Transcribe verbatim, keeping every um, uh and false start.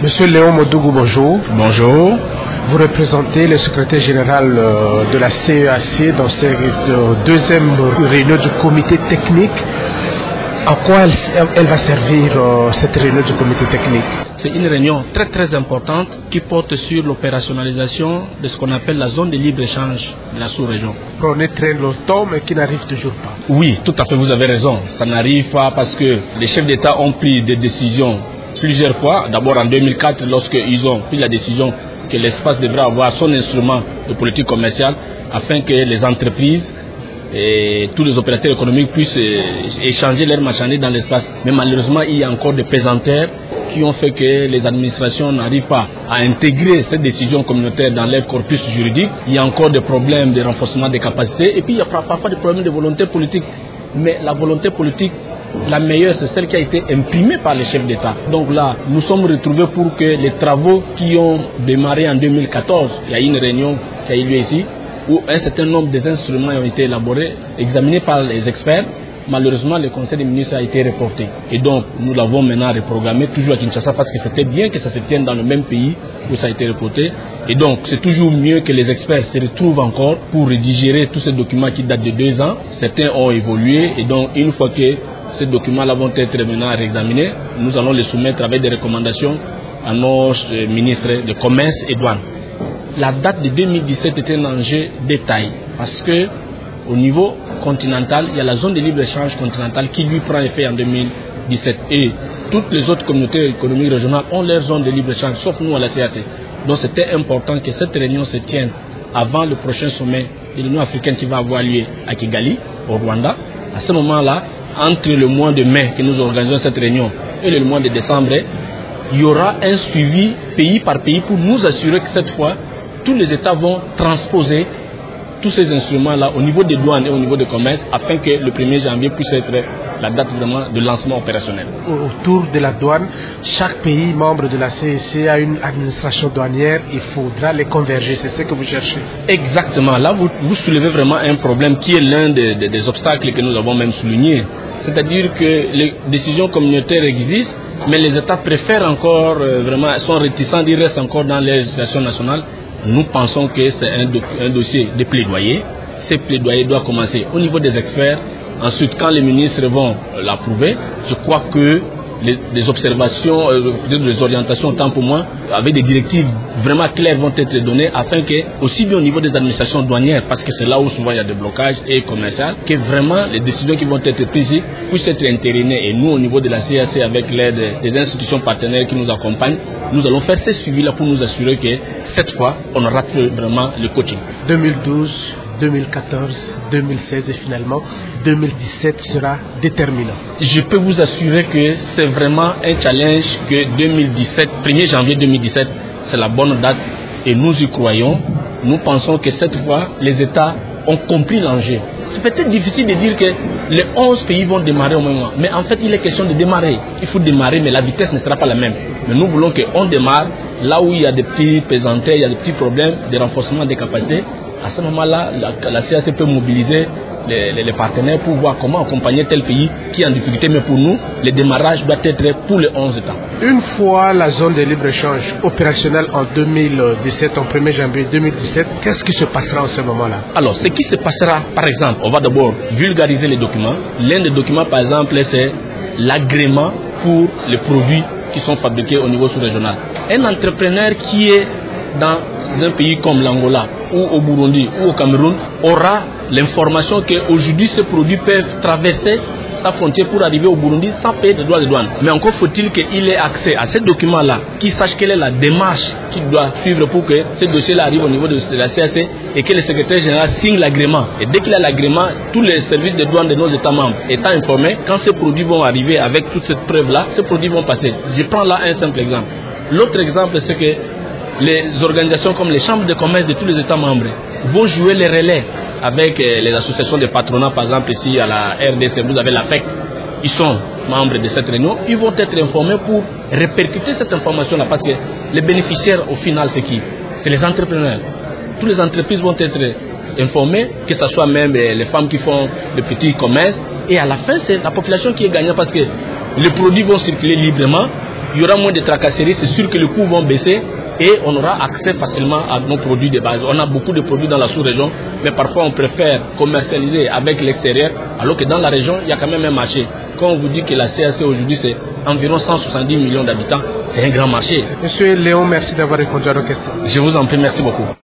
Monsieur Léon Modougou, bonjour. Bonjour. Vous représentez le secrétaire général de la C E A C dans cette deuxième réunion du comité technique. À quoi elle, elle va servir euh, cette réunion du comité technique? C'est une réunion très très importante qui porte sur l'opérationnalisation de ce qu'on appelle la zone de libre-échange de la sous-région. Prenez très longtemps mais qui n'arrive toujours pas. Oui, tout à fait, vous avez raison. Ça n'arrive pas parce que les chefs d'État ont pris des décisions plusieurs fois. D'abord en deux mille quatre, lorsqu'ils ont pris la décision que l'espace devrait avoir son instrument de politique commerciale afin que les entreprises et tous les opérateurs économiques puissent échanger leurs marchandises dans l'espace. Mais malheureusement, il y a encore des pesanteurs qui ont fait que les administrations n'arrivent pas à intégrer cette décision communautaire dans leur corpus juridique. Il y a encore des problèmes de renforcement des capacités et puis il y a parfois des problèmes de volonté politique. Mais la volonté politique, la meilleure, c'est celle qui a été imprimée par les chefs d'État. Donc là, nous sommes retrouvés pour que les travaux qui ont démarré en deux mille quatorze, il y a eu une réunion qui a eu lieu ici, où un certain nombre des instruments ont été élaborés, examinés par les experts. Malheureusement, le Conseil des ministres a été reporté. Et donc, nous l'avons maintenant reprogrammé, toujours à Kinshasa, parce que c'était bien que ça se tienne dans le même pays où ça a été reporté. Et donc, c'est toujours mieux que les experts se retrouvent encore pour rédiger tous ces documents qui datent de deux ans. Certains ont évolué. Et donc, une fois que ces documents-là vont être maintenant réexaminés, nous allons les soumettre avec des recommandations à nos ministres de commerce et douane. La date de deux mille dix-sept est un enjeu détail parce que au niveau continental, il y a la zone de libre-échange continentale qui lui prend effet en deux mille dix-sept et toutes les autres communautés économiques régionales ont leur zone de libre-échange, sauf nous à la C A C. Donc c'était important que cette réunion se tienne avant le prochain sommet de l'Union africaine qui va avoir lieu à Kigali, au Rwanda. À ce moment-là, entre le mois de mai que nous organisons cette réunion et le mois de décembre, il y aura un suivi pays par pays pour nous assurer que cette fois, tous les États vont transposer tous ces instruments-là au niveau des douanes et au niveau du commerce afin que le premier janvier puisse être la date vraiment de lancement opérationnel. Autour de la douane, chaque pays membre de la C E C a une administration douanière, il faudra les converger, c'est ce que vous cherchez. Exactement, là vous, vous soulevez vraiment un problème qui est l'un des, des, des obstacles que nous avons même souligné. C'est-à-dire que les décisions communautaires existent, mais les États préfèrent encore, euh, vraiment, sont réticents, ils restent encore dans les législations nationales. Nous pensons que c'est un, do un dossier de plaidoyer. Ces plaidoyers doivent commencer au niveau des experts. Ensuite, quand les ministres vont l'approuver, je crois que les, les observations, euh, les orientations, autant pour moi, avec des directives vraiment claires vont être données afin que, aussi bien au niveau des administrations douanières, parce que c'est là où souvent il y a des blocages et commerciaux, que vraiment les décisions qui vont être prises puissent être entérinées. Et nous, au niveau de la C A C, avec l'aide des institutions partenaires qui nous accompagnent, nous allons faire ces suivis-là pour nous assurer que cette fois, on aura vraiment le coaching. deux mille douze, deux mille quatorze, deux mille seize et finalement deux mille dix-sept sera déterminant. Je peux vous assurer que c'est vraiment un challenge que deux mille dix-sept, premier janvier deux mille dix-sept, c'est la bonne date et nous y croyons. Nous pensons que cette fois, les États ont compris l'enjeu. C'est peut-être difficile de dire que les onze pays vont démarrer au même moment, mais en fait, il est question de démarrer. Il faut démarrer, mais la vitesse ne sera pas la même. Mais nous voulons qu'on démarre là où il y a des petits pesanteurs, il y a des petits problèmes de renforcement des capacités. À ce moment-là, la, la C A C peut mobiliser les, les, les partenaires pour voir comment accompagner tel pays qui est en difficulté. Mais pour nous, le démarrage doit être pour les onze États. Une fois la zone de libre-échange opérationnelle en deux mille dix-sept, en premier janvier deux mille dix-sept, qu'est-ce qui se passera en ce moment-là? Alors, ce qui se passera, par exemple, on va d'abord vulgariser les documents. L'un des documents, par exemple, c'est l'agrément pour les produits qui sont fabriqués au niveau sous-régional. Un entrepreneur qui est dans un pays comme l'Angola ou au Burundi ou au Cameroun aura l'information qu'aujourd'hui ces produits peuvent traverser sa frontière pour arriver au Burundi sans payer de droits de douane. Mais encore faut-il qu'il ait accès à ces documents-là, qu'il sache quelle est la démarche qu'il doit suivre pour que ces dossiers-là arrivent au niveau de la C A C et que le secrétaire général signe l'agrément. Et dès qu'il a l'agrément, tous les services de douane de nos États membres étant informés, quand ces produits vont arriver avec toute cette preuve-là, ces produits vont passer. Je prends là un simple exemple. L'autre exemple, c'est que les organisations comme les chambres de commerce de tous les États membres vont jouer les relais avec les associations de patronat. Par exemple, ici à la R D C, vous avez la F E C. Ils sont membres de cette réunion. Ils vont être informés pour répercuter cette information-là. Parce que les bénéficiaires, au final, c'est qui? C'est les entrepreneurs. Toutes les entreprises vont être informées, que ce soit même les femmes qui font le petit commerce. Et à la fin, c'est la population qui est gagnante parce que les produits vont circuler librement. il y aura moins de tracasseries, c'est sûr que les coûts vont baisser et on aura accès facilement à nos produits de base. On a beaucoup de produits dans la sous-région, mais parfois on préfère commercialiser avec l'extérieur, alors que dans la région, il y a quand même un marché. Quand on vous dit que la C A C aujourd'hui, c'est environ cent soixante-dix millions d'habitants, c'est un grand marché. Monsieur Léon, merci d'avoir répondu à nos questions. Je vous en prie, merci beaucoup.